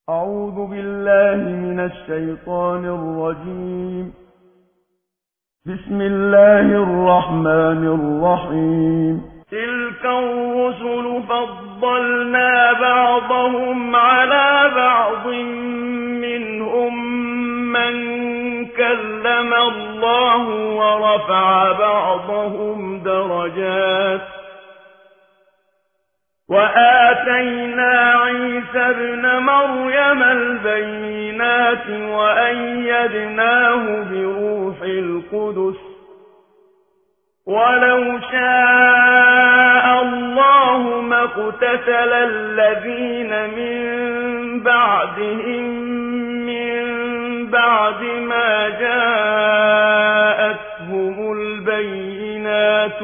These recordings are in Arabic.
أعوذ بالله من الشيطان الرجيم. بسم الله الرحمن الرحيم. تلك الرسل فضلنا بعضهم على بعض منهم من كلم الله ورفع بعضهم درجات وآتينا عيسى ابن مريم البينات وأيدناه بروح القدس ولو شاء الله ما اقتتل الذين من بعدهم من بعد ما جاءتهم البينات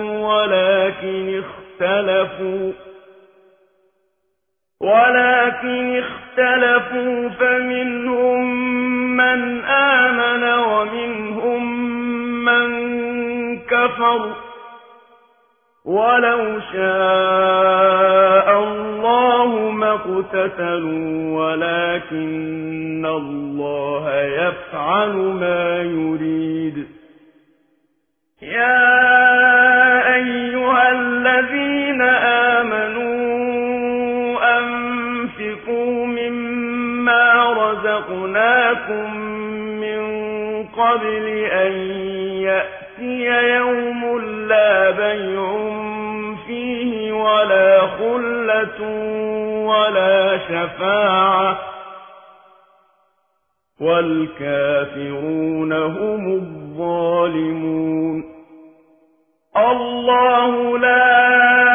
ولكن اختلفوا فمنهم من آمن ومنهم من كفر ولو شاء الله ما اقتتلوا ولكن الله يفعل ما يريد. يا أيها الذين آمنوا أنفقوا مما رزقناكم من قبل أن يأتي يوم لا بيع فيه ولا خلة ولا شفاعة والكافرون هم الظالمون. الله لا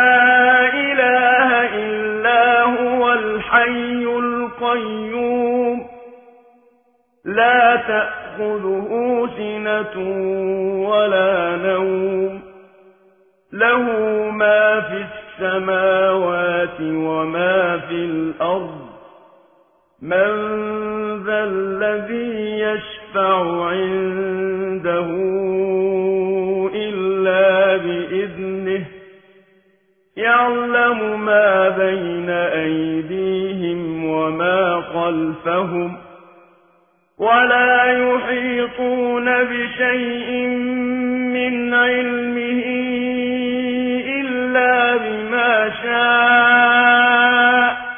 إله إلا هو الحي القيوم لا تأخذه سنة ولا نوم له ما في السماوات وما في الأرض من ذا الذي يشفع عنده إلا بإذنه يعلم ما بين أيديهم وما خلفهم ولا يحيطون بشيء من علمه إلا بما شاء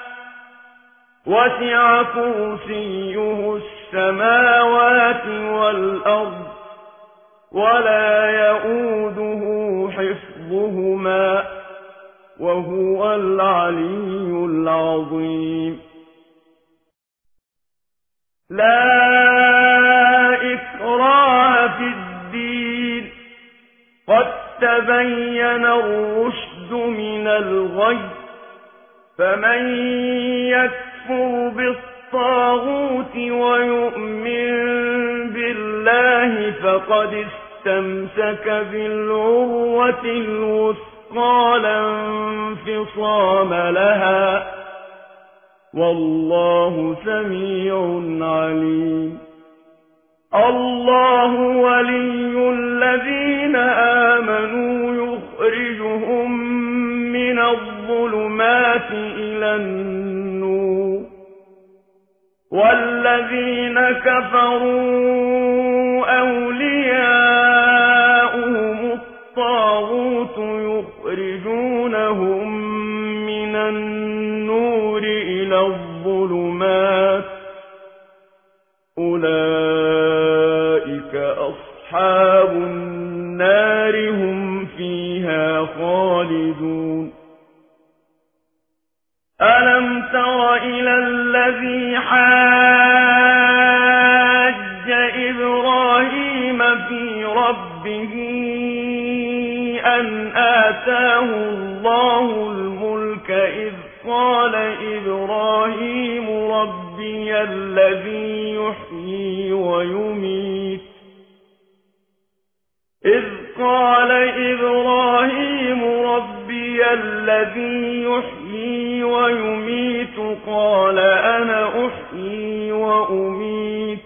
وسع كرسيه السماوات والأرض ولا يؤوده حفظهما وهو العلي العظيم. لا إكراه في الدين قد تبين الرشد من الغي فمن يكفر بالطاغوت ويؤمن بالله فقد استمسك بالعروة الوثقى لا انفصام لها والله سميع عليم. الله ولي الذين آمنوا يخرجهم من الظلمات إلى النور والذين كفروا أولياؤهم الطاغوت يخرجونهم من النور إلى الظلمات أولئك أصحاب النار هم فيها خالدون. ألم تر إلى الذي حاج إبراهيم في ربه أن آتاه الله الملك إذ قال إبراهيم ربي الذي يحيي ويميت قال أنا أحيي وأميت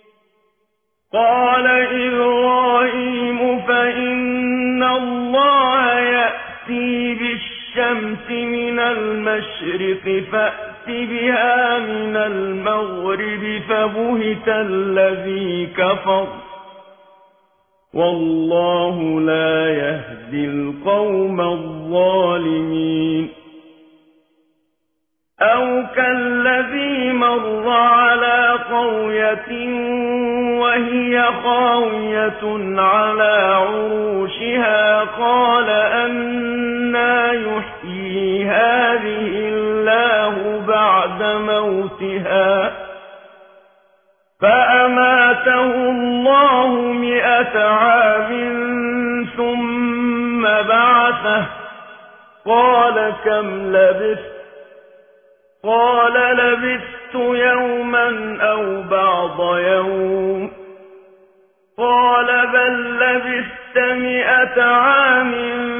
قال إبراهيم فإن الله يأتي بالشمس من المشرق فأت بها من المغرب فبهت الذي كفر والله لا يهدي القوم الظالمين أو كالذي مر على قرية وهي خاوية على عروشها قال أنى يحيي هذه الله بعد موتها فأماته الله 100 عام ثم بعثه قال كم لبثت قال لبثت يوما أو بعض يوم قال بل لبثت 100 عام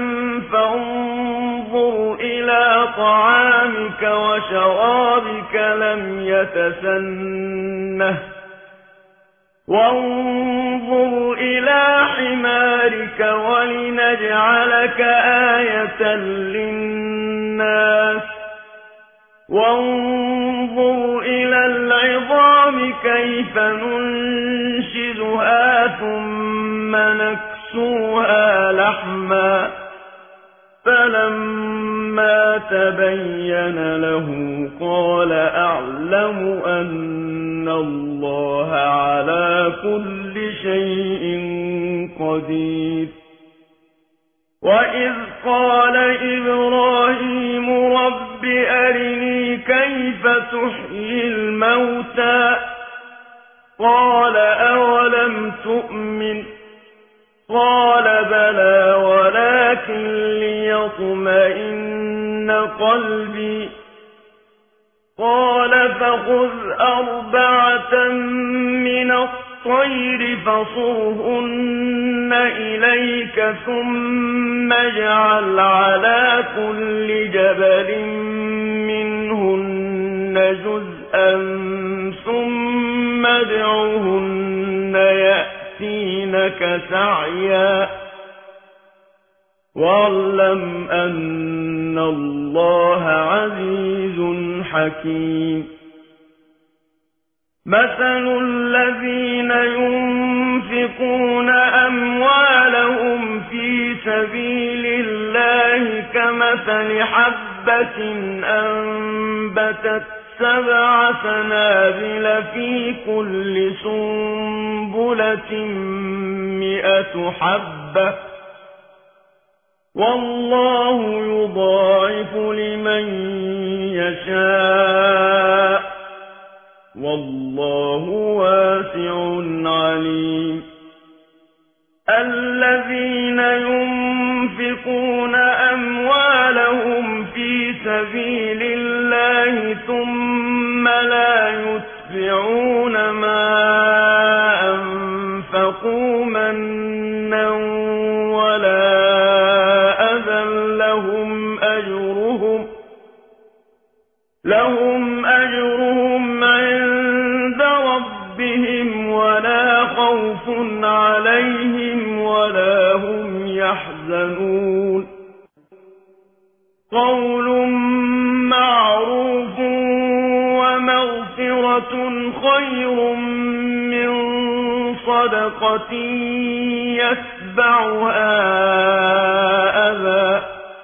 فانظر إلى طعامك وشرابك لم يتسنه وانظر إلى حمارك ولنجعلك آية للناس وانظر إلى العظام كيف ننشزها ثم نكسوها لحما فلما تبين له قال أعلم أن الله على كل شيء قدير وإذ قال إبراهيم رب أرني كيف تحيي الموتى قال أولم تؤمن قال بلى ولكن ليطمئن قلبي قال فخذ 4 من الطير فصرهن إليك ثم اجعل على كل جبل منهن جزءا ثم ادعهن يأتينك سعيا واعلم أن الله عزيز حكيم مثل الذين ينفقون أموالهم في سبيل الله كمثل حبة أنبتت 7 سنابل في كل سنبلة 100 حبة والله يضاعف لمن يشاء والله واسع عليم الذين ينفقون أموالهم في سبيل الله ثم لا يتبعون ما أنفقوا منا ولا أذى لهم أجرهم عند ربهم ولا خوف عليهم ولا هم يحزنون قول معروف ومغفرة خير من صدقة يتبعها أذى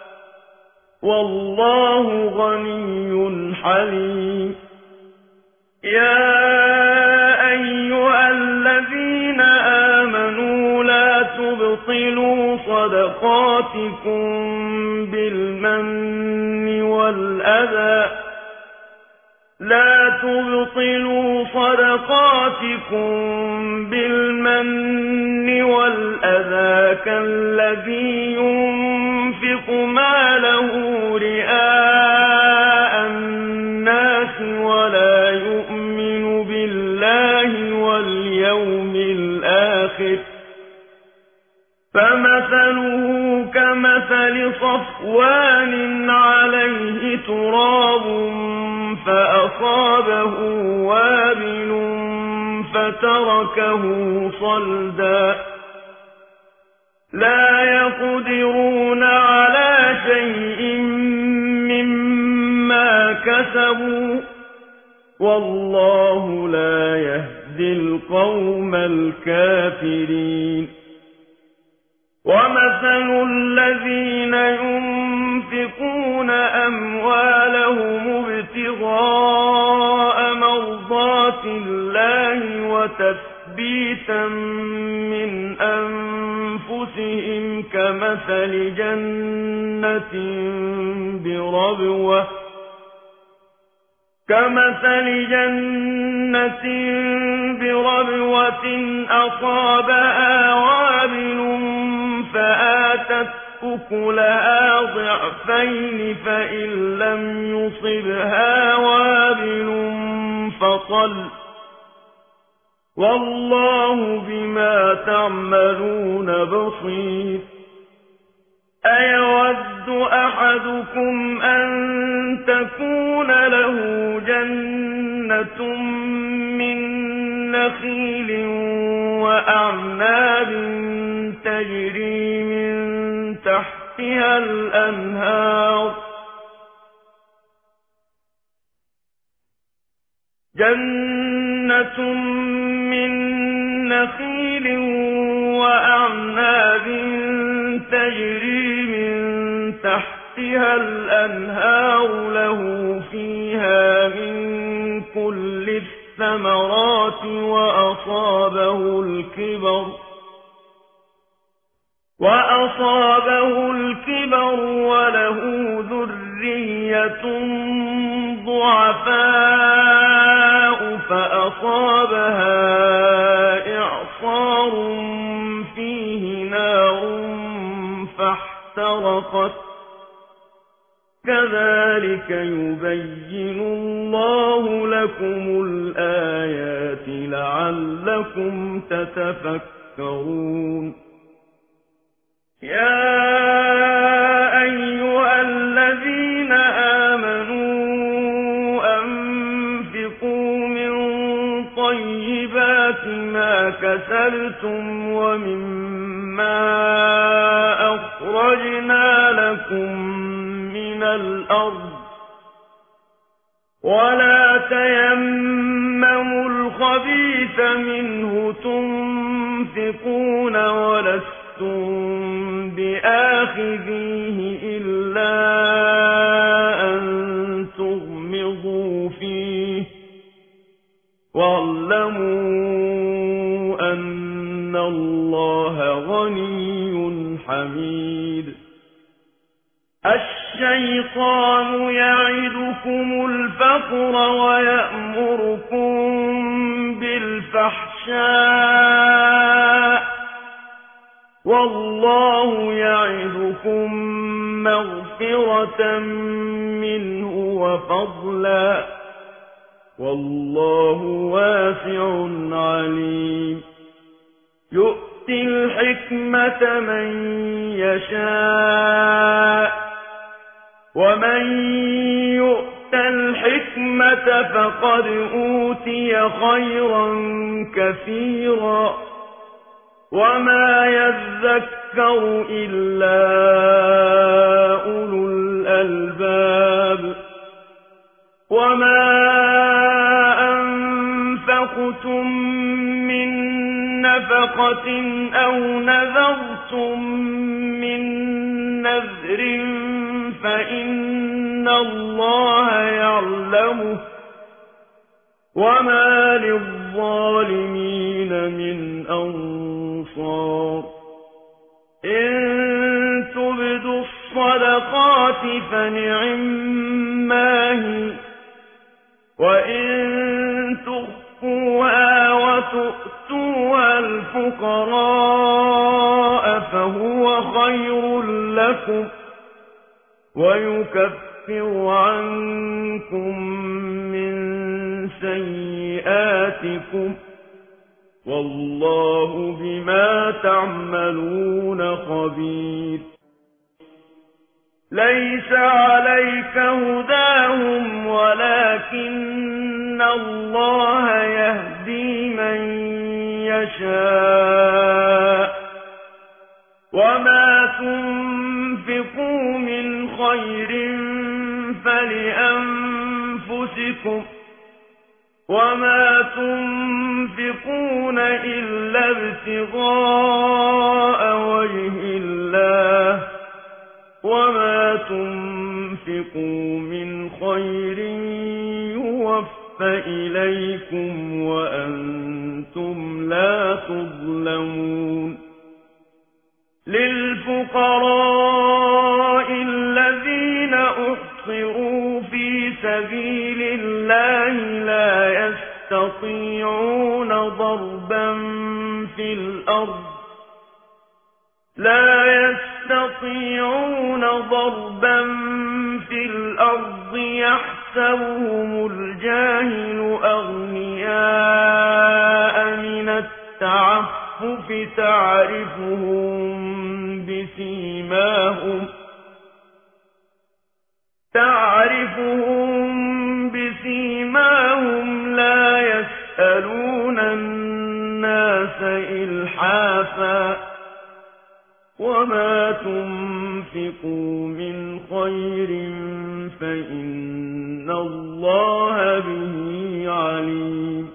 والله غني حليم يا أيها الذين آمنوا لا تبطلوا صدقاتكم بالمن والأذى كالذي ينفق ماله رئاء الناس ولا يؤمن بالله واليوم الآخر فمثله كمثل صفوان عليه تراب فأصابه وابل فتركه صلدا لا يقدرون على شيء مما كسبوا والله لا يهدي القوم الكافرين ومثل الذين ينفقون أموالهم ابتغاء مرضات الله وتثبيتا من أنفسهم كمثل جنة بربوة أصابها وابل فآتت أكلها ضعفين فإن لم يصبها وابل فطل والله بما تعملون بصير أيود أحدكم أن تكون له جنة من نخيل وأعناب تجري من تحتها الأنهار تجري من تحتها الأنهار له فيها من كل الثمرات وأصابه الكبر وله ذرية ضعفاء فأصابها إعصار فيه نار فاحترقت كذلك يبين الله لكم الآيات لعلكم تتفكرون يا أيها الذين آمنوا أنفقوا من طيبات ما كسبتم ومما أخرجنا لكم من الأرض ولا تيمموا الخبيث منه تنفقون ولستم بآخذيه إلا أن تغمضوا فيه واعلموا أن الله غني حميد الشيطان يعدكم الفقر ويأمركم بالفحشاء والله يعدكم مغفرة منه وفضلا والله واسع عليم يؤتي الحكمة من يشاء ومن يؤت الحكمة فقد أوتي خيرا كثيرا وما يذكر إلا أولو الألباب وما أنفقتم من نفقة أو نذرتم من نذر فإن الله يعلمه وما للظالمين من أنصار إن تبدوا الصدقات فنعما هي وإن تخفوها وتؤتوها الفقراء فهو خير لكم ويكفر عنكم من سيئاتكم والله بما تعملون خبير ليس عليك هداهم ولكن الله يهدي من يشاء وما تنفقوا من خير فلأنفسكم وما تنفقون إلا ابتغاء وجه الله وما تنفقوا من خير يوفى إليكم وأنتم لا تظلمون للفقراء الذين أحصروا في سبيل الله لا يستطيعون ضربا في الأرض يحسبهم الجاهل أغنياء من التعفف تعرفهم بسيماهم لا يسألون الناس إلحافا وما تنفقوا من خير فإن الله به عليم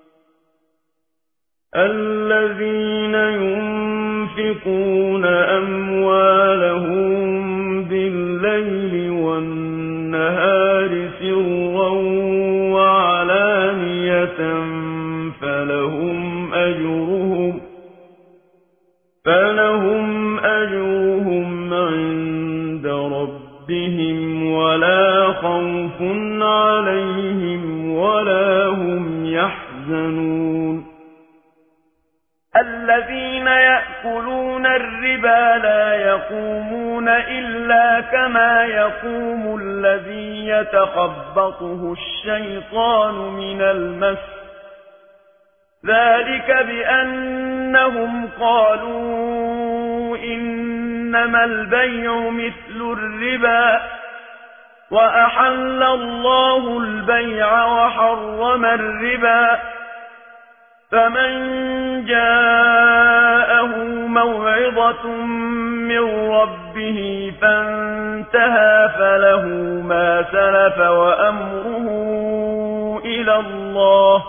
الذين ينفقون أموالهم بالليل والنهار سرا وعلانية فلهم أجرهم عند ربهم ولا خوف عليهم ولا هم يحزنون الذين يأكلون الربا لا يقومون إلا كما يقوم الذي يتخبطه الشيطان من المس ذلك بأنهم قالوا إنما البيع مثل الربا وأحل الله البيع وحرم الربا فمن جاءه موعظة من ربه فانتهى فله ما سلف وأمره إلى الله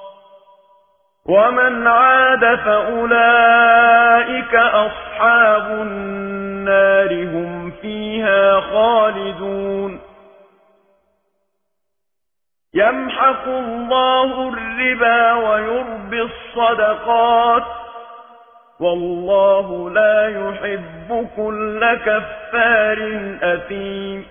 ومن عاد فأولئك أصحاب النار هم فيها خالدون يمحق الله الربا ويربي الصدقات والله لا يحب كل كفار أثيم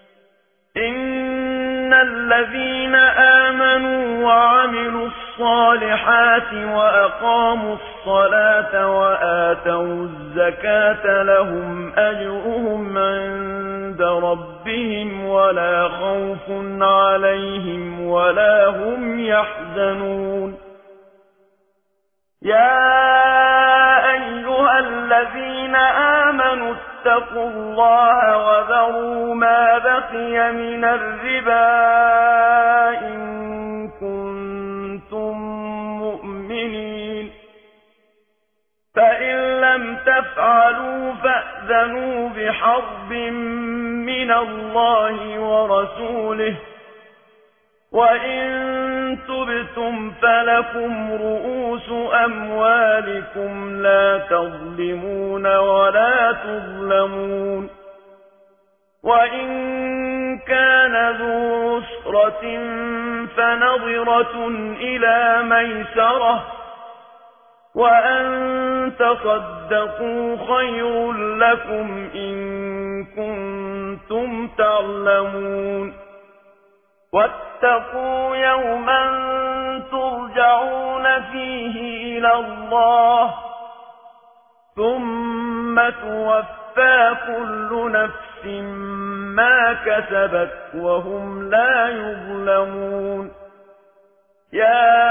إن الذين آمنوا وعملوا الصالحات وأقاموا الصلاة وآتوا الزكاة لهم أجرهم عند ربهم ولا خوف عليهم ولا هم يحزنون يا أيها الذين آمنوا اتقوا الله وذروا ما بقي من الربا إن كنتم مؤمنين فإن لم تفعلوا فأذنوا بحرب من الله ورسوله وإن تبتم فلكم رؤوس أموالكم لا تظلمون ولا تظلمون وإن كان ذو عسرة فنظرة إلى ميسرة وأن تصدقوا خير لكم إن كنتم تعلمون واتقوا يوما ترجعون فيه إلى الله ثم توفى كل نفس ما كسبت وهم لا يظلمون يا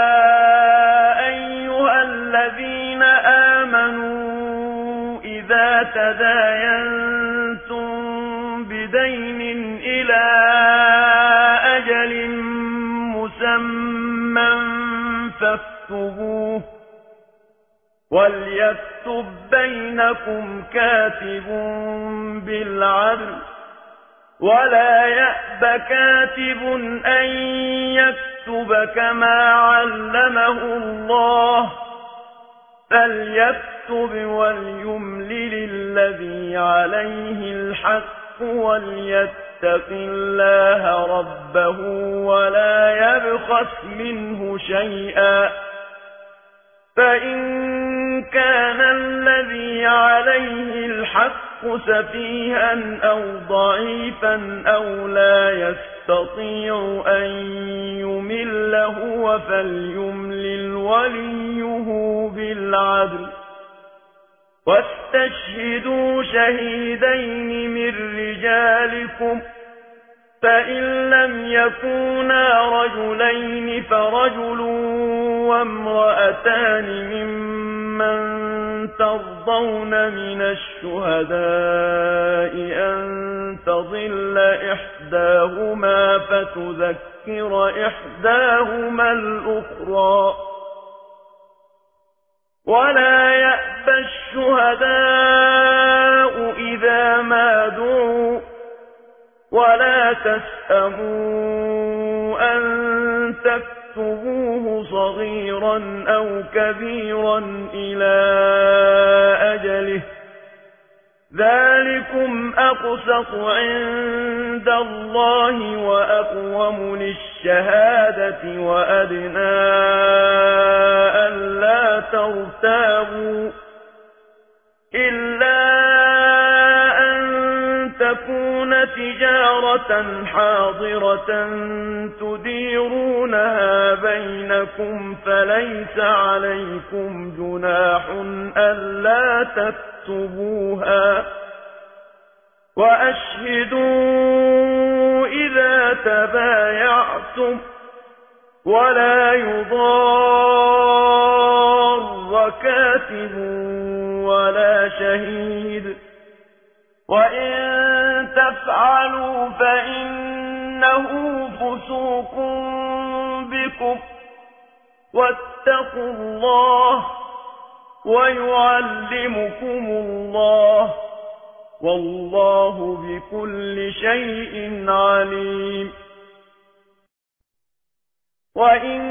أيها الذين آمنوا إذا تداينتم بدين إلى أجل مسمى فاكتبوه وليكتب بينكم كاتب بالعدل ولا يأب كاتب أن يكتب ليكتب كما علمه الله فليكتب وليملل الذي عليه الحق وليتق الله ربه ولا يبخس منه شيئا فإن كان الذي عليه الحق سفيها أو ضعيفا أو لا يستطيع أن يمل هو فليملل وليه بالعدل واستشهدوا شهيدين من رجالكم فإن لم يكونا رجلين فرجل وامرأتان ممن ترضون من الشهداء أن تضل إحداهما فتذكر إحداهما الأخرى ولا يأبى الشهداء إذا ما دعوا ولا تسأموا أن تكتبوه صغيرا أو كبيرا إلى أجله ذلكم أقسط عند الله وأقوم للشهادة وأدنى ألا ترتابوا إلا تكون تجارة حاضرة تديرونها بينكم فليس عليكم جناح ألا تكتبوها وأشهدوا إذا تبايعتم ولا يضار كاتب ولا شهيد وإن تفعلوا فإنه فسوق بكم واتقوا الله ويعلمكم الله والله بكل شيء عليم وإن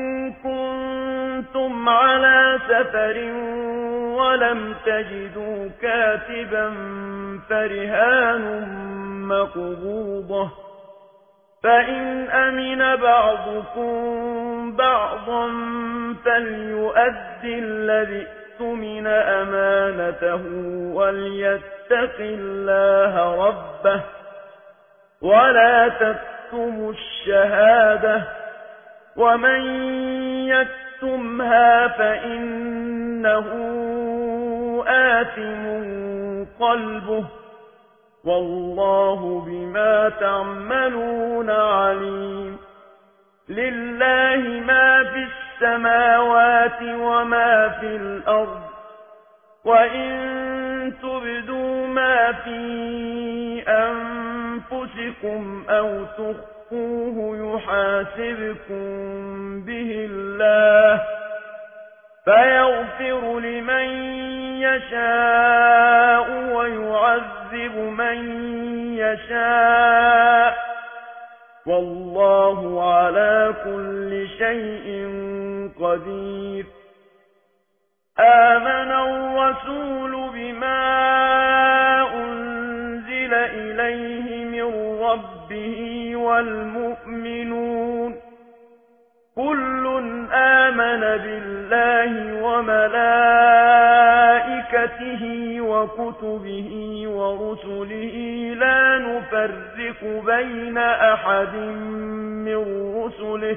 كنتم على سفر ولم تجدوا كاتبا فرهان مقبوضة فإن أمن بعضكم بعضا فليؤدي الذي اؤتمن أمانته وليتق الله ربه ولا تكتموا الشهادة ومن يكتمها فإنه آثم قلبه والله بما تعملون عليم لله ما في السماوات وما في الأرض وإن تبدوا ما في أنفسكم أو تخفوه يحاسبكم به الله فيغفر لمن يشاء ويعذب من يشاء والله على كل شيء قدير آمن الرسول بما أنزل إليه من ربه والمؤمنون كل آمن بالله وملائكته وكتبه ورسله لا نفرق بين أحد من رسله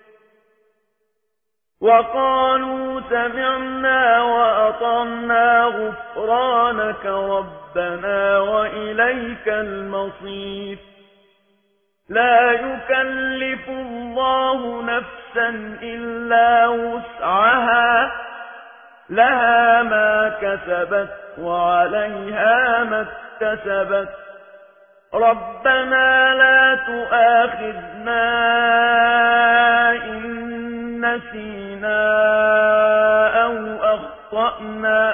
وقالوا سمعنا وأطعنا غفرانك ربنا وإليك المصير لا يكلف الله نفسا إلا وسعها لها ما كسبت وعليها ما اكتسبت ربنا لا تؤاخذنا إن نسينا أو أخطأنا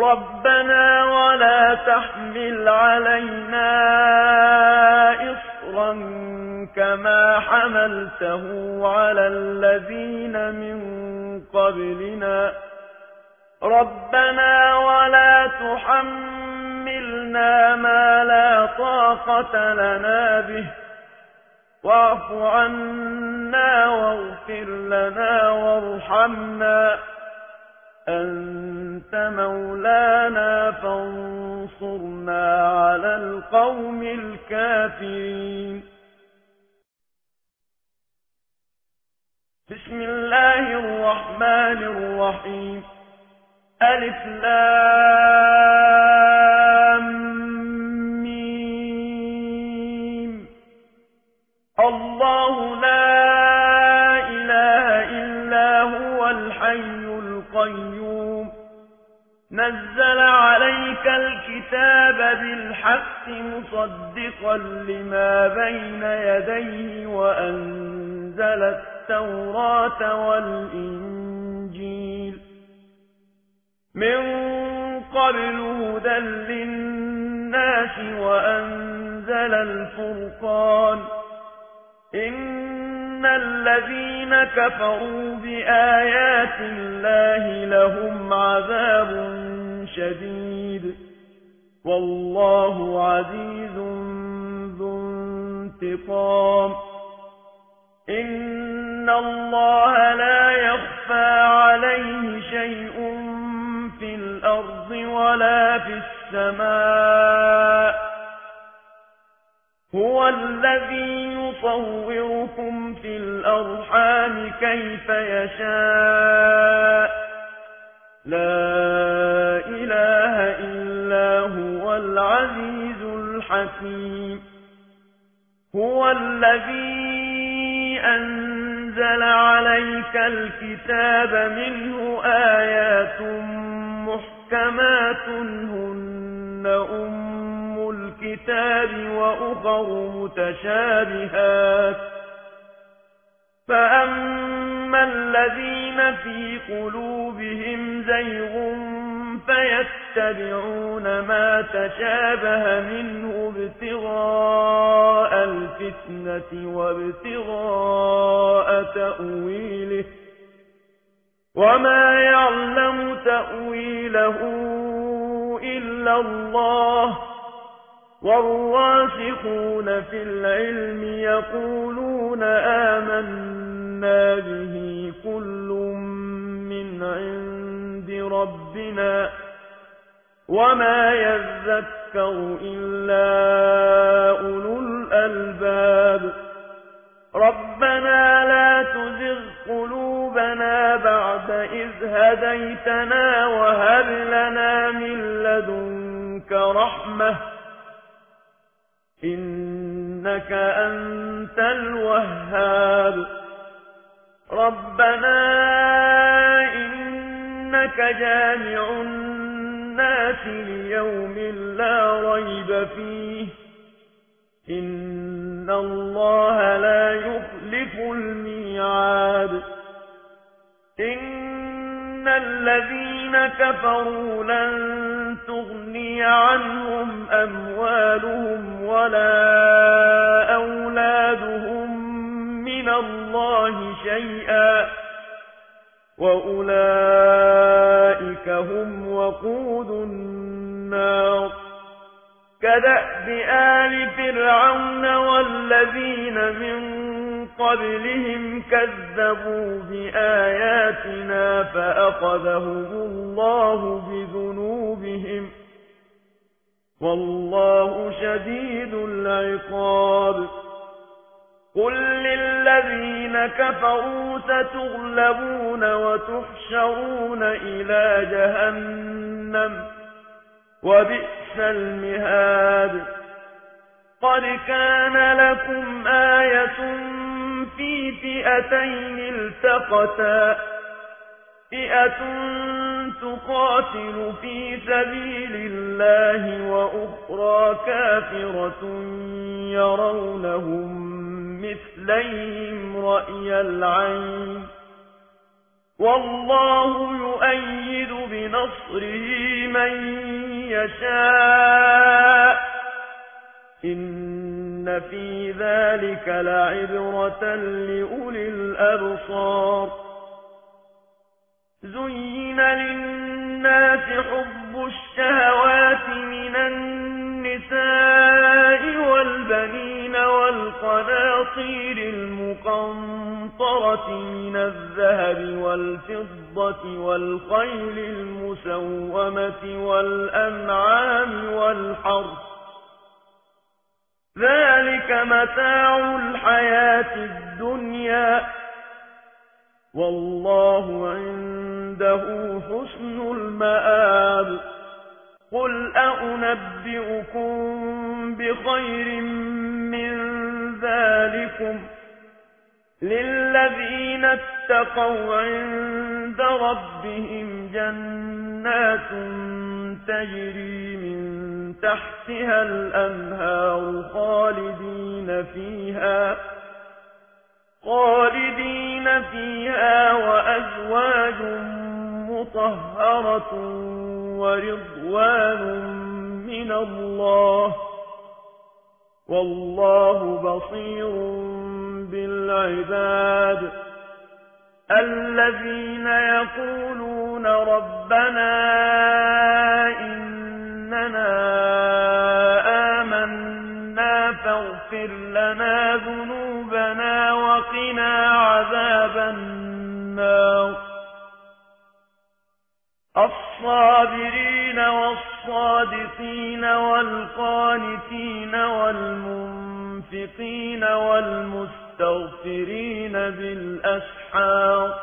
ربنا ولا تحمل علينا إصرا إصرا كما حملته على الذين من قبلنا ربنا ولا تحملنا ما لا طاقة لنا به واعف عنا واغفر لنا وارحمنا أنت مولانا فانصرنا على القوم الكافرين. بسم الله الرحمن الرحيم. ألف لام ميم. الله لا إله إلا هو الحي القيوم نزل عليك الكتاب بالحق مصدقا لما بين يديه وأنزل التوراة والإنجيل من قبل هدى للناس وأنزل الفرقان إن الذين كفروا بآيات الله لهم عذاب شديد والله عزيز ذو انتقام. إن الله لا يخفى عليه شيء في الأرض ولا في السماء هو الذي يصوركم في الأرحام كيف يشاء لا إله إلا هو العزيز الحكيم. هو الذي أنزل عليك الكتاب منه آيات محكمات هن أم الكتاب وأخر متشابهات فأما الذين في قلوبهم زيغ فيتبعون ما تشابه منه ابتغاء الفتنة وابتغاء تأويله وما يعلم تأويله إلا الله والراسخون في العلم يقولون آمنا به كل من عند ربنا وما يذكر إلا أولو الألباب. ربنا لا تزغ قلوبنا بعد إذ هديتنا وهب لنا من لدنك رحمة إنك أنت الوهاب. ربنا إنك جامع الناس ليوم لا ريب فيه إن الله لا يخلف الميعاد. إن الذين كفروا لن تغني عنهم أموالهم ولا أولادهم من الله شيئا وأولئك هم وقود النار. كدأب آل فرعون والذين من قبلهم كذبوا بآياتنا فأخذهم الله بذنوبهم والله شديد العقاب. قل للذين كفروا ستغلبون وتحشرون إلى جهنم وبئس المهاد. قد كان لكم آية في فئتين التقتا فئة تقاتل في سبيل الله وأخرى كافرة يرونهم مثليهم رأي العين والله يؤيد بنصره من يشاء إن إن في ذلك لعبرة لأولي الأبصار زين للناس حب الشهوات من النساء والبنين والقناطير المقنطرة من الذهب والفضة والخيل المسومة والأنعام والحرث ذلك متاع الحياة الدنيا والله عنده حسن المآب قل أنبئكم بخير من ذلكم للذين اتقوا عند ربهم جنات تجري من تحتها الأنهار خالدين فيها وأزواج مطهرة ورضوان من الله والله بصير بالعباد الذين يقولون ربنا إننا آمنا فاغفر لنا ذنوبنا وقنا عذاب النار الصابرين والصادقين والقانتين والمنفقين والمستغفرين بالأسحار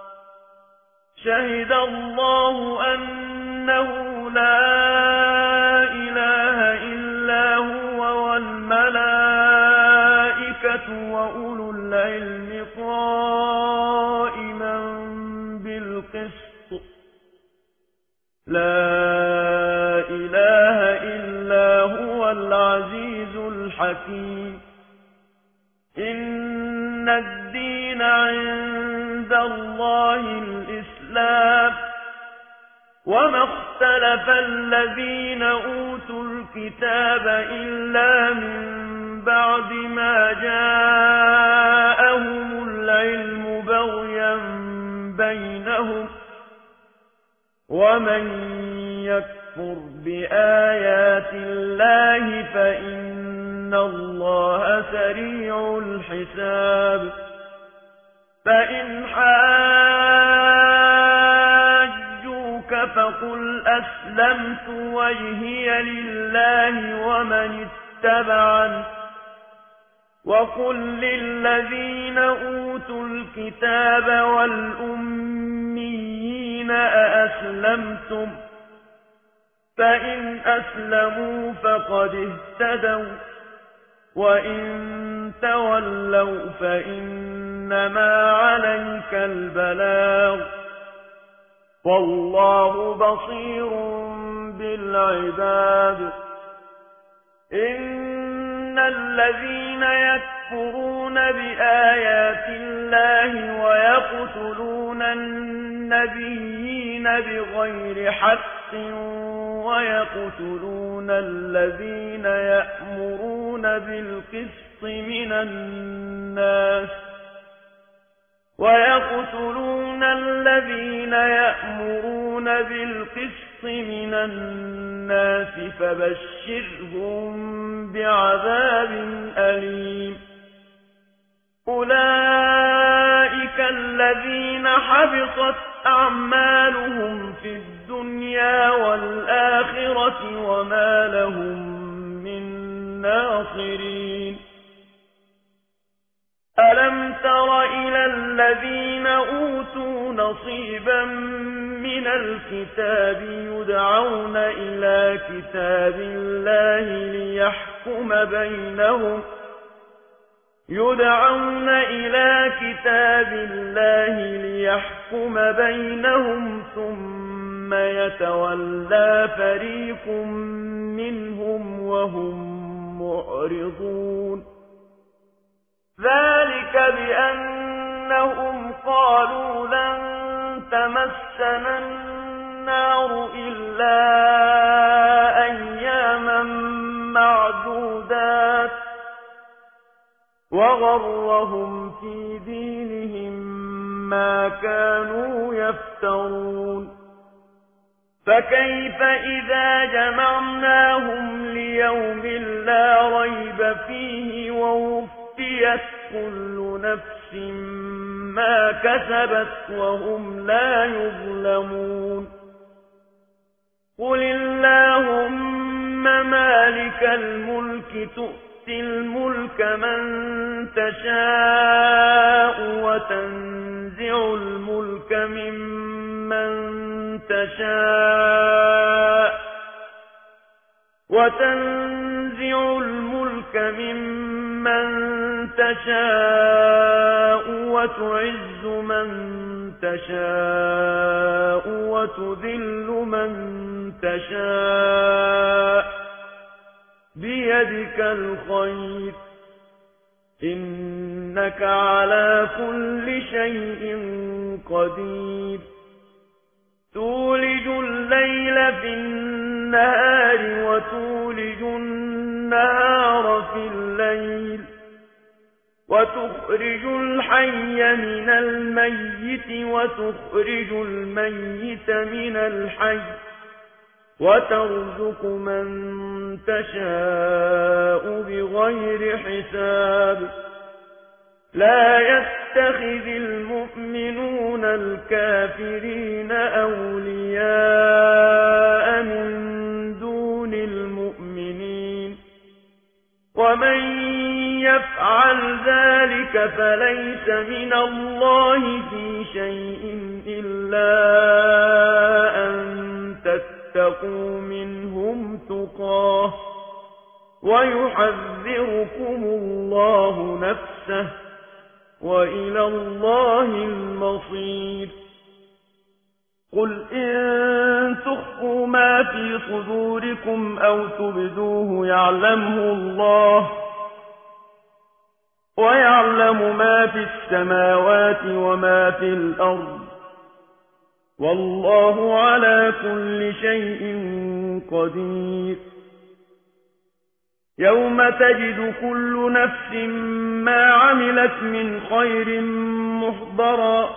شهد الله أنه لا إله إلا هو والملائكة وأولو العلم قائما بالقسط لا إله إلا هو العزيز الحكيم إن الدين عند الله الإسلام وما اختلف الذين أوتوا الكتاب إلا من بعد ما جاءهم العلم بغيا بينهم ومن يكفر بآيات الله فإن الله سريع الحساب فإن حاجوك فقل أسلمت وجهي لله ومن اتبعني وقل للذين أوتوا الكتاب والأميين أأسلمتم فإن أسلموا فقد اهتدوا وإن تولوا فإنما عليك البلاغ والله بصير بالعباد إن الذين يكفرون بآيات الله ويقتلون النبيين بغير حق ويقتلون الذين يأمرون بالقسط من الناس فبشرهم بعذاب أليم أولئك الذين حبطت أعمالهم في الدنيا والآخرة وما لهم من ناصرين ألم تر إلى الذين أوتوا نصيبا من الكتاب يدعون إلى كتاب الله ليحكم بينهم ثم يتولى فريق منهم وهم معرضون ذلك بأنهم قالوا لن تمسنا النار إلا أياما معدودات وغرهم في دينهم ما كانوا يفترون فكيف إذا جمعناهم ليوم لا ريب فيه ووفيت كل نفس ما كسبت وهم لا يظلمون قل اللهم مالك الملك تؤتي الملك من تشاء وتنزع الملك ممن تشاء وتعز من تشاء وتذل من تشاء بيدك الخير إنك على كل شيء قدير تولج الليل في النهار وتولج النهار في الليل وتخرج الحي من الميت وتخرج الميت من الحي وترزق من تشاء بغير حساب لا يتخذ المؤمنون الكافرين أولياء من دون المؤمنين ومن يفعل ذلك فليس من الله في شيء إلا أن تتقوا منهم تقاه ويحذركم الله نفسه وإلى الله المصير قل إن تخفوا ما في صدوركم أو تبدوه يعلمه الله ويعلم ما في السماوات وما في الأرض والله على كل شيء قدير يوم تجد كل نفس ما عملت من خير محضرا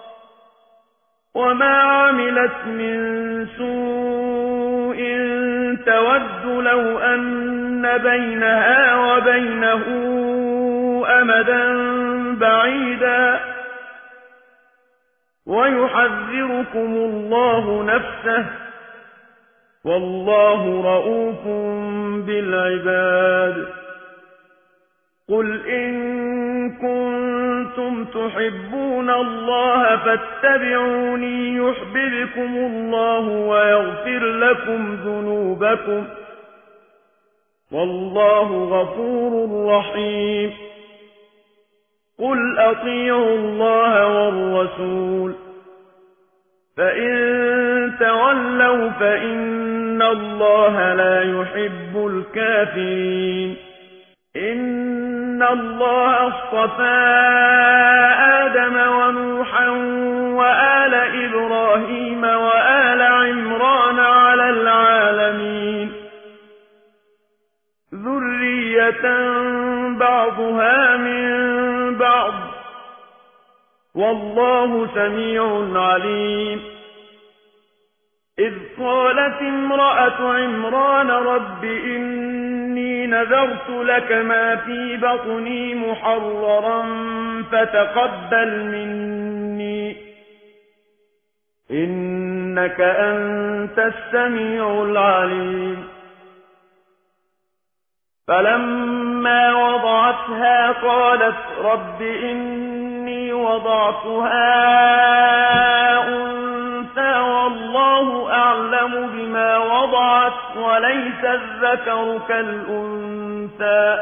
وما عملت من سوء تود لو أن بينها وبينه أمدا بعيدا ويحذركم الله نفسه والله رؤوف بالعباد قل إن كنتم تحبون الله فاتبعوني يحببكم الله ويغفر لكم ذنوبكم والله غفور رحيم قل أطيعوا الله والرسول فإن تولوا فإن الله لا يحب الكافرين إن الله اصطفى آدم ونوحا وآل إبراهيم وآل عمران على العالمين ذرية بعضها من بعض والله سميع عليم إذ قالت امرأة عمران رب إني نذرت لك ما في بطني محررا فتقبل مني إنك أنت السميع العليم فلما وضعتها قالت رب إني وضعتها أنثى والله أعلم بما وضعت وليس الذكر كالأنثى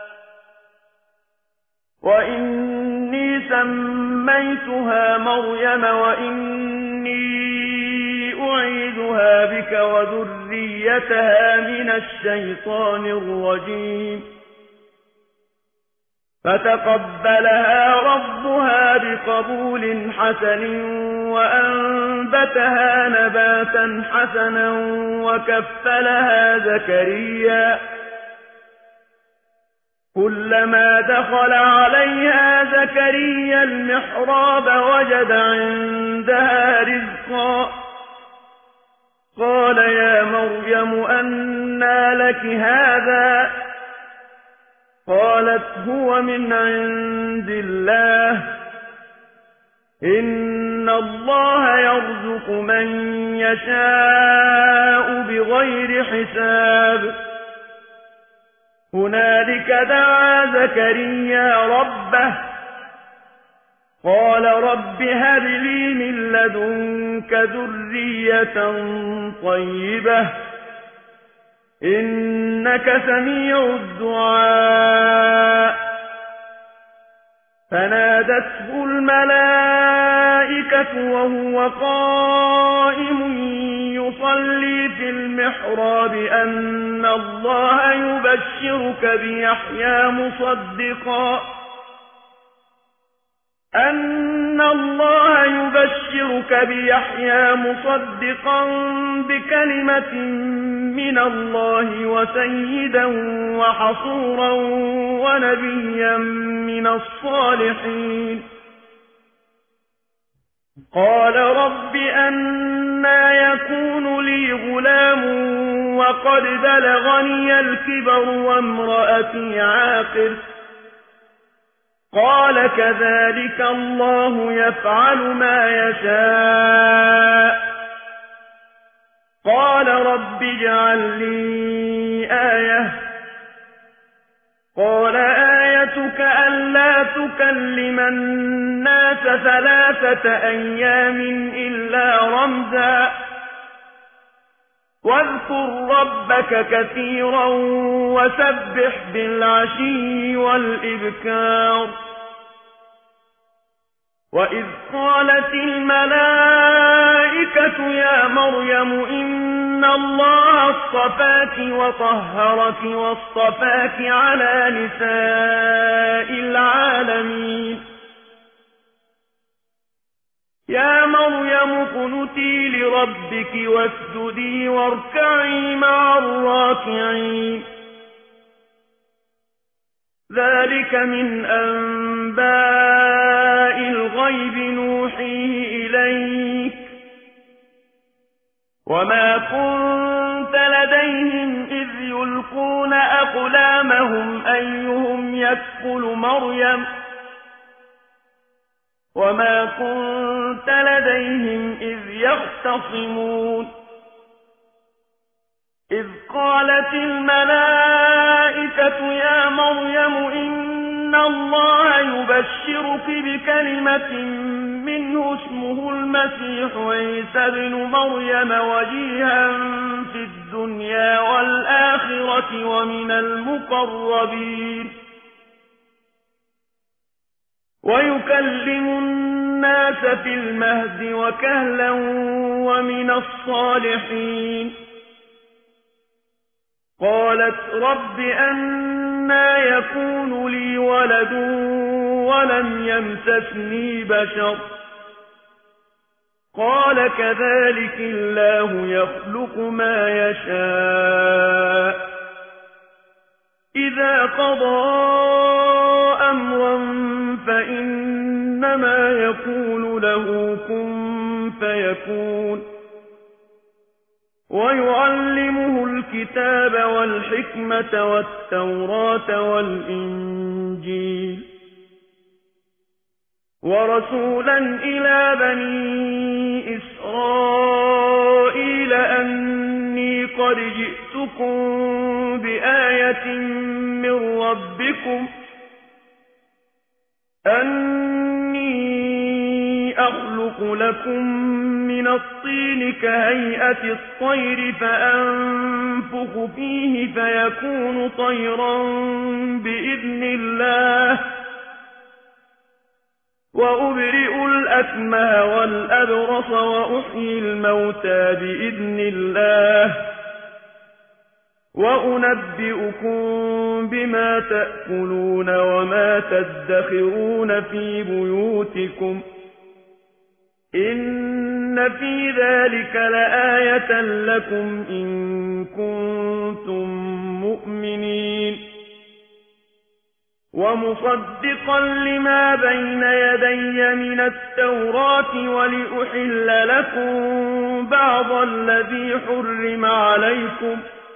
وإني سميتها مريم وإني أعيذها بك وذريتها من الشيطان الرجيم فتقبلها ربها بقبول حسن وأنبتها نباتا حسنا وكفلها زكريا كلما دخل عليها زكريا المحراب وجد عندها رزقا قال يا مريم أنى لك هذا قالت هو من عند الله إن الله يرزق من يشاء بغير حساب هنالك دعا زكريا ربه قال رب هب لي من لدنك ذرية طيبة إنك سميع الدعاء فنادته الملائكة وهو قائم يصلي في المحراب أن الله يبشرك بيحيى مصدقا بكلمة من الله وسيدا وحصورا ونبيا من الصالحين قال رب أنى يكون لي غلام وقد بلغني الكبر وامرأتي عاقر قال كذلك الله يفعل ما يشاء قال رب اجعل لي آية قال آيتك ألا تكلم الناس 3 أيام إلا رمزا واذكر ربك كثيرا وسبح بالعشي والإبكار وإذ قالت الملائكة يا مريم إن الله اصطفاك وطهرك واصطفاك على نساء العالمين يا مريم اقنتي لربك واسجدي واركعي مع الراكعين ذلك من أنباء الغيب نوحيه إليك وما كنت لديهم إذ يلقون أقلامهم أيهم يكفل مريم وما كنت لديهم إذ يختصمون إذ قالت الملائكة يا مريم إن الله يبشرك بكلمة منه اسمه المسيح عيسى بن مريم وجيها في الدنيا والآخرة ومن المقربين ويكلم الناس في المهد وكهلا ومن الصالحين قالت رب أنى يكون لي ولد ولم يمسسني بشر قال كذلك الله يخلق ما يشاء إذا قضى أمرا فإنما يقول له كن فيكون ويعلمه الكتاب والحكمة والتوراة والإنجيل ورسولا إلى بني إسرائيل أني قد جئتكم بآية من ربكم أني أخلق لكم من الطين كهيئة الطير فأنفخ فيه فيكون طيرا بإذن الله وأبرئ الأكمه والأبرص وأحيي الموتى بإذن الله وأنبئكم بما تأكلون وما تدخرون في بيوتكم إن في ذلك لآية لكم إن كنتم مؤمنين ومصدقا لما بين يدي من التوراة ولأحل لكم بعض الذي حرم عليكم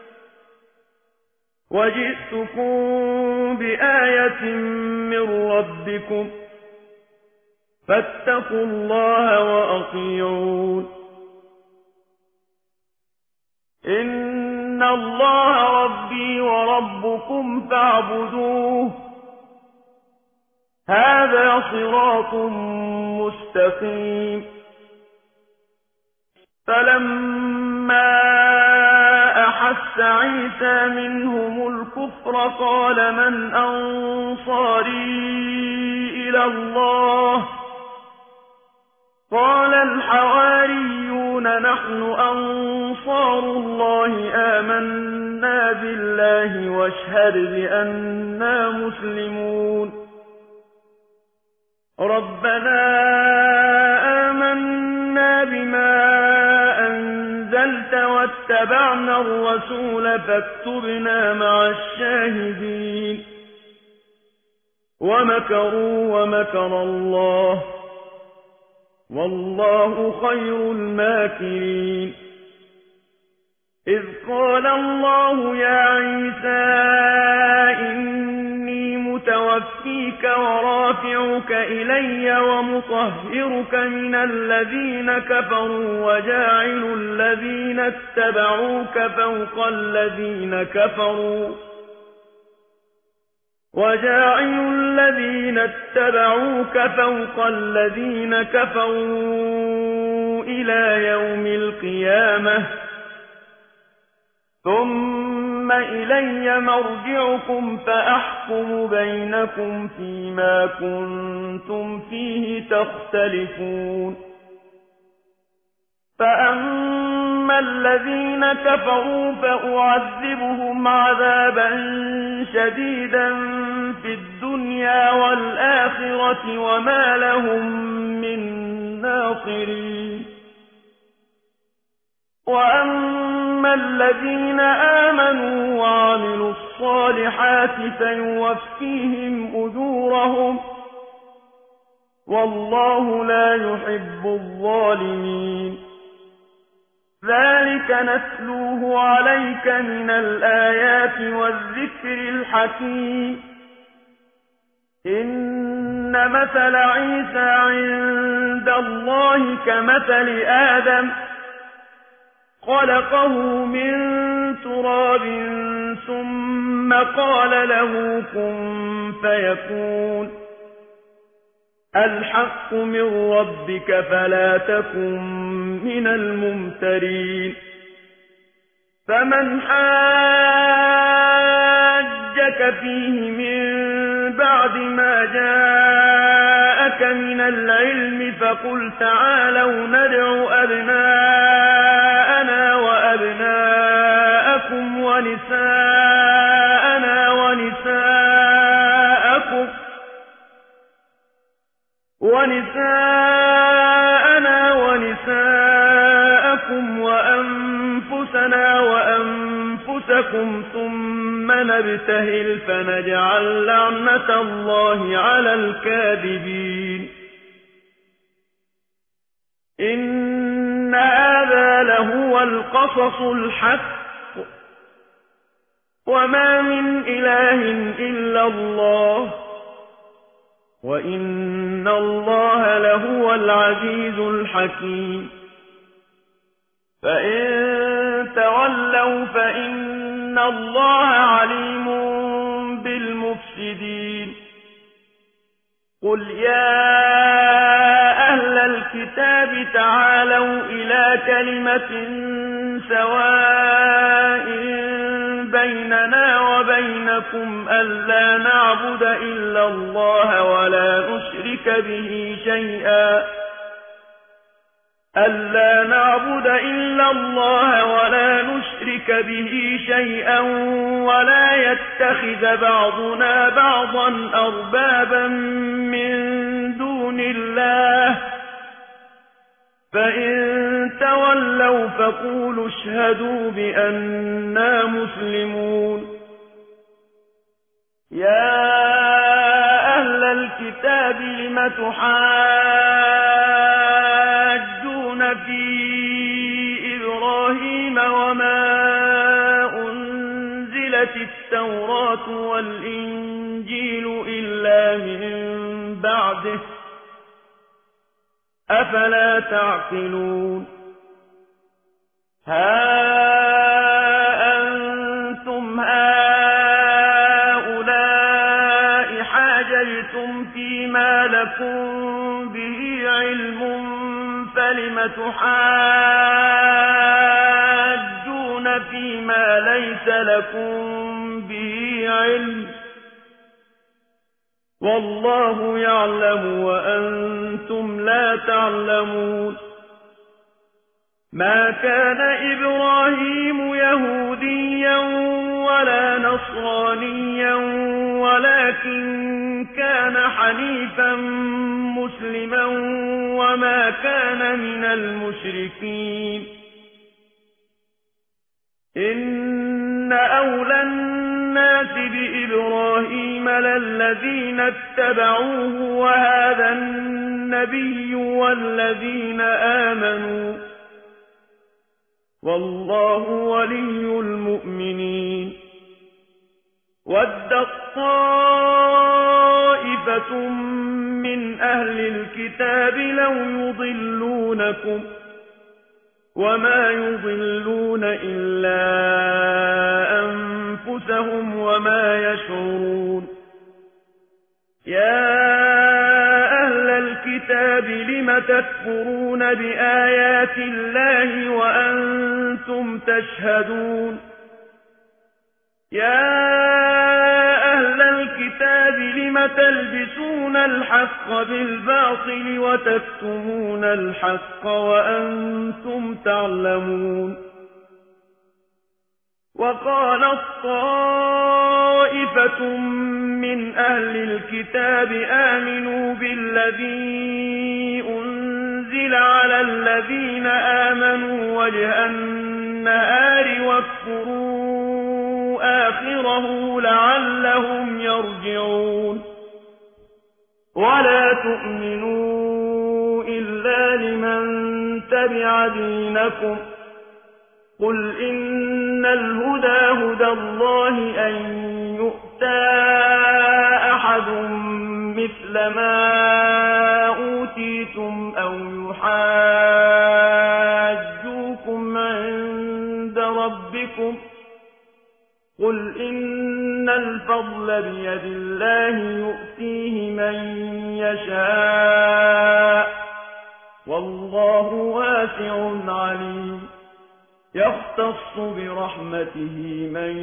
وجئتكم بآية من ربكم فاتقوا الله وأطيعون إن الله ربي وربكم فاعبدوه هذا صراط مستقيم فلما أحس عيسى منهم الكفر قال من أنصاري إلى الله قال الحواريون نحن أنصار الله آمنا بالله واشهد بأننا مسلمون ربنا آمنا بما أنزلت واتبعنا الرسول فاكتبنا مع الشاهدين ومكروا ومكر الله والله خير الماكرين إذ قال الله يا عيسى إني متوفيك ورافعك إلي ومطهرك من الذين كفروا وجاعل الذين اتبعوك فوق الذين كفروا إلى يوم القيامة ثم إلي مرجعكم فأحكم بينكم فيما كنتم فيه تختلفون فأما الذين كفروا فأعذبهم عذابا شديدا في الدنيا والآخرة وما لهم من ناصرين وأما الذين آمنوا وعملوا الصالحات فيوفيهم أجورهم والله لا يحب الظالمين ذلك نتلوه عليك من الآيات والذكر الحكيم إن مثل عيسى عند الله كمثل آدم خلقه من تراب ثم قال له كن فيكون الحق من ربك فلا تكن من الممترين فمن حاجك فيه من بعد ما جاءك من العلم فقل تعالوا ندع أبناءنا وأبناءكم ونساءنا ونساءكم وأنفسنا وأنفسكم ثم نبتهل فنجعل لعنة الله على الكاذبين إن هذا لهو القصص الحق وما من إله إلا الله وإن الله لهو العزيز الحكيم فإن تولوا فإن الله عليم بالمفسدين قل يا أهل الكتاب تعالوا إلى كلمة سواء بيننا وبينكم ألا نعبد إلا الله ولا نشرك به شيئا ولا يتخذ بعضنا بعضا أربابا من دون الله فإن تولوا فقولوا اشهدوا بأننا مسلمون يا الكتاب لم تحاجون في إبراهيم وما أنزلت التوراة والإنجيل إلا من بعده أفلا تعقلون ها أنتم هؤلاء حاججتم فيما لكم به علم فلم تحاجون فيما ليس لكم به علم والله يعلم وأنتم لا تعلمون ما كان إبراهيم يهوديا ولا نصرانيا ولكن كان حنيفا مسلما وما كان من المشركين إن أولى الناس بإبراهيم للذين اتبعوه وهذا النبي والذين آمنوا والله ولي المؤمنين ودت طائفة من أهل الكتاب لو يضلونكم وما يضلون إلا أنفسهم وما يشعرون يا أهل الكتاب لم تكفرون بآيات الله وأنتم تشهدون يا أهل الكتاب لم تلبسون الحق بالباطل وتكتمون الحق وأنتم تعلمون وقالت طائفة من أهل الكتاب آمنوا بالذي أنزل على الذين آمنوا وجه النهار واكفروا آخره لعلهم يرجعون ولا تؤمنوا إلا لمن تبع دينكم قل إن الهدى هدى الله أن يؤتى أحد مثل ما أوتيتم أو يحاجوكم عند ربكم قل إن الفضل بيد الله يؤتيه من يشاء والله واسع عليم يختص برحمته من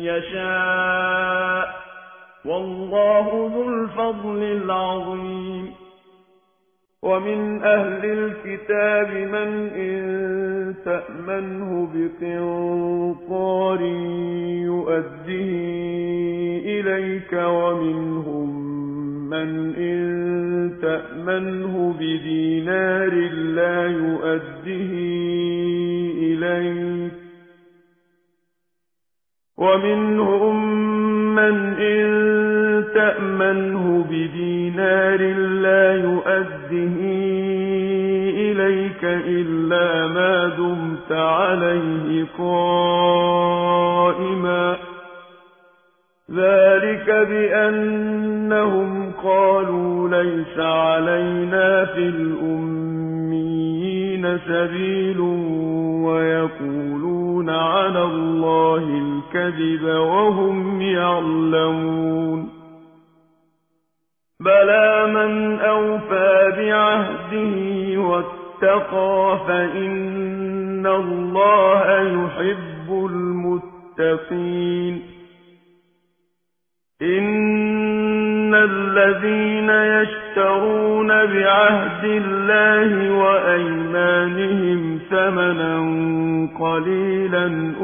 يشاء والله ذو الفضل العظيم ومن أهل الكتاب من إن تأمنه بقنطار يؤديه إليك ومنهم من إن تأمنه بدينار لا يؤديه إليك ومنهم من إن تأمنه بدينار لا يؤديه إليك إلا ما دمت عليه قائما ذلك بأنهم قالوا ليس علينا في الأميين سبيل ويقولون على الله الكذب وهم يعلمون بلى من أوفى بعهده واتقى فإن الله يحب المتقين إن الذين يشترون بعهد الله وأيمانهم ثمنا قليلا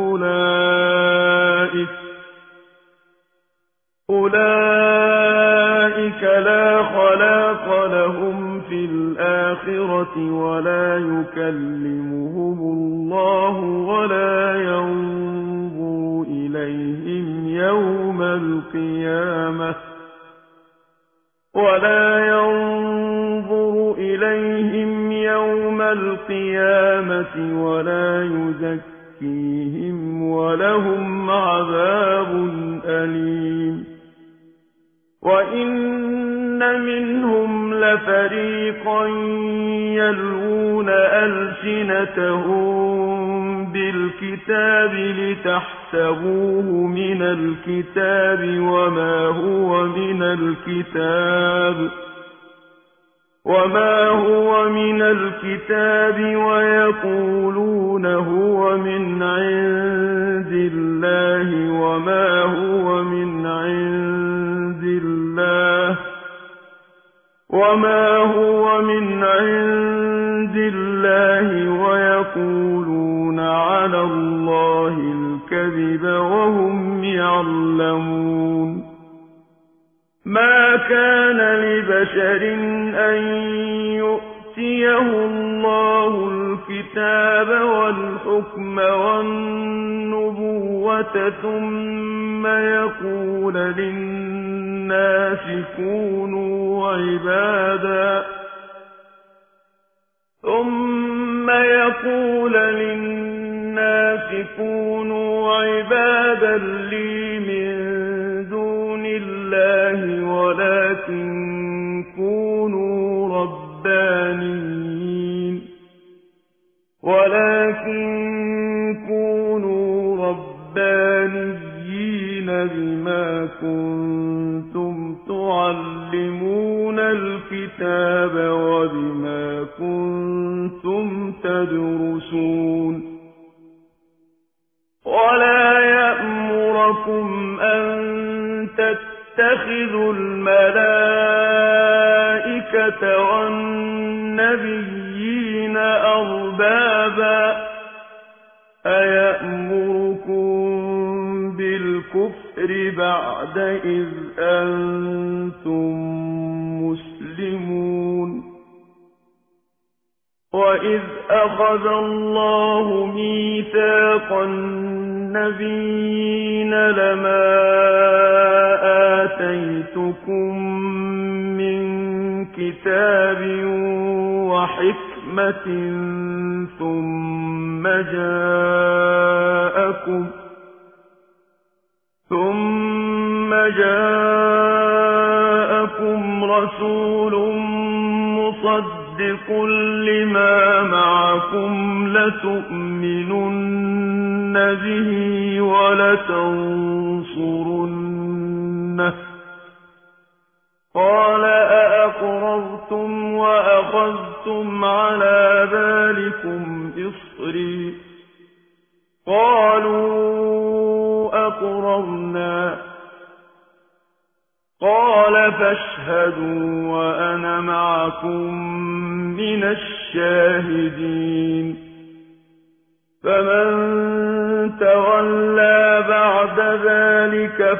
أولئك لا خلاق لهم في الآخرة ولا يكلمهم الله ولا ينظر إليهم يوم القيامة ولا ينظر إليهم يوم القيامة ولا يزكيهم ولهم عذاب أليم وإن منهم لفريقا يلوون ألسنتهم بالكتاب لتحسبوه من الكتاب وما هو من الكتاب ويقولون هو من عند الله وما هو من عند الله ويقولون على الله الكذب وهم يعلمون ما كان لبشر أن يؤتيه الله الكتاب والحكم والنبوة ثم يقول للناس كونوا عبادا لي من دون الله ولكن كونوا ربانيين بما كنتم تعلمون الكتاب وبما كنتم تدرسون ولا يأمركم أن تتخذوا الملائكة والنبيين أربابا أيأمركم بالكفر بعد إذ أنتم مسلمون وإذ أخذ الله ميثاق النبيين لما آتيتكم من كتاب وحكمة ثم جاءكم رسول مصدق لما معكم لتؤمنن به ولتنصرنه قال أأقررتم وأخذتم على ذلكم إصري قالوا أقررنا قال فاشهدوا وأنا معكم من الشاهدين فمن تولى بعد ذلك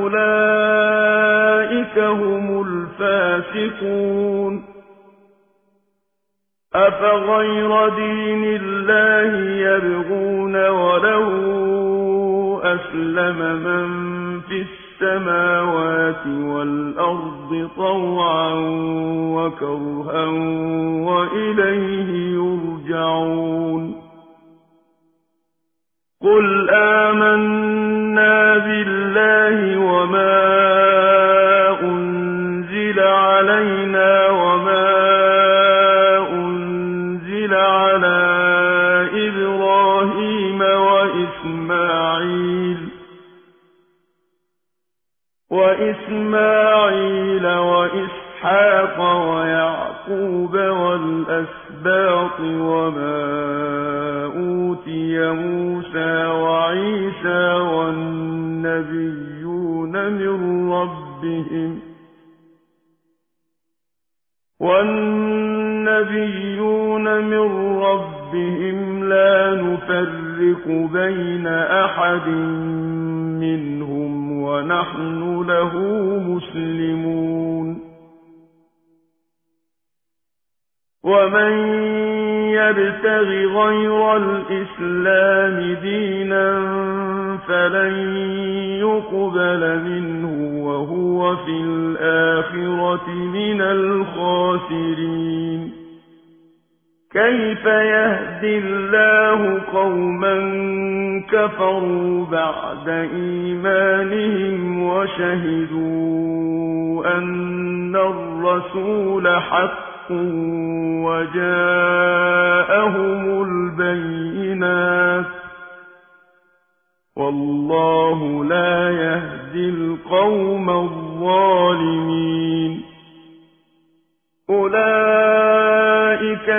فأولئك هم الفاسقون أفغير دين الله يبغون وله أسلم من في السماوات والأرض طوعا وكرها وإليه يرجعون قل آمنا بالله وما أنزل علينا وما أنزل على إبراهيم وإسماعيل وإسحاق ويعقوب والأسباط وما أوتي موسى وعيسى والنبيون من ربهم لا نفرق بين أحد منهم ونحن له مسلمون ومن يبتغ غير الإسلام دينا فلن يقبل منه وهو في الآخرة من الخاسرين. كيف يهدي الله قوما كفروا بعد إيمانهم وشهدوا أن الرسول حق وجاءهم البينات والله لا يهدي القوم الظالمين. أولئك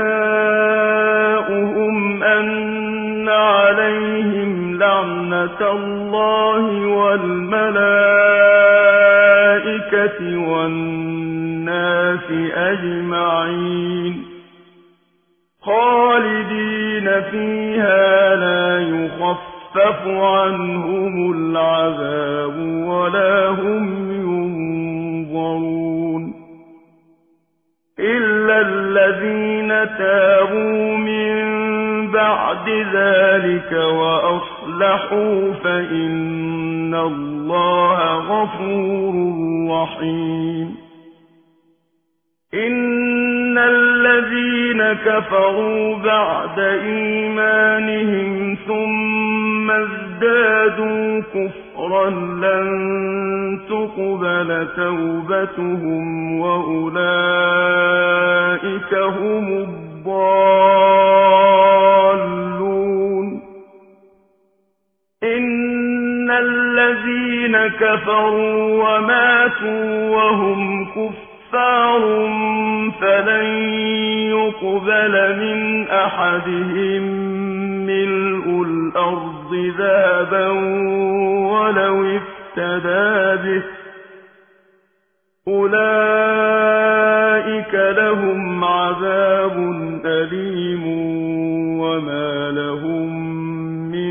جزاؤهم أن عليهم لعنة الله والملائكة والناس أجمعين خالدين فيها لا يخفف عنهم العذاب ولا هم ينظرون إلا الذين تابوا من بعد ذلك وأصلحوا فإن الله غفور رحيم. إن الذين كفروا بعد إيمانهم ثم ازدادوا كفرا لن تقبل توبتهم وأولئك هم الضالون. إن الذين كفروا وماتوا وهم كفار فلن يقبل من أحدهم ملء الأرض ذهبا ولو افتدى به أولئك لهم عذاب أليم وما لهم من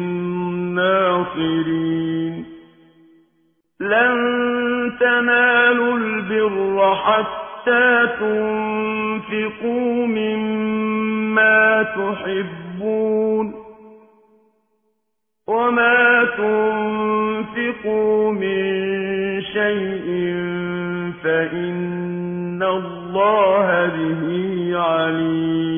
ناصرين. لن تنالوا البر حتى تنفقوا مما تحبون وما تنفقوا من شيء فإن الله به عليم.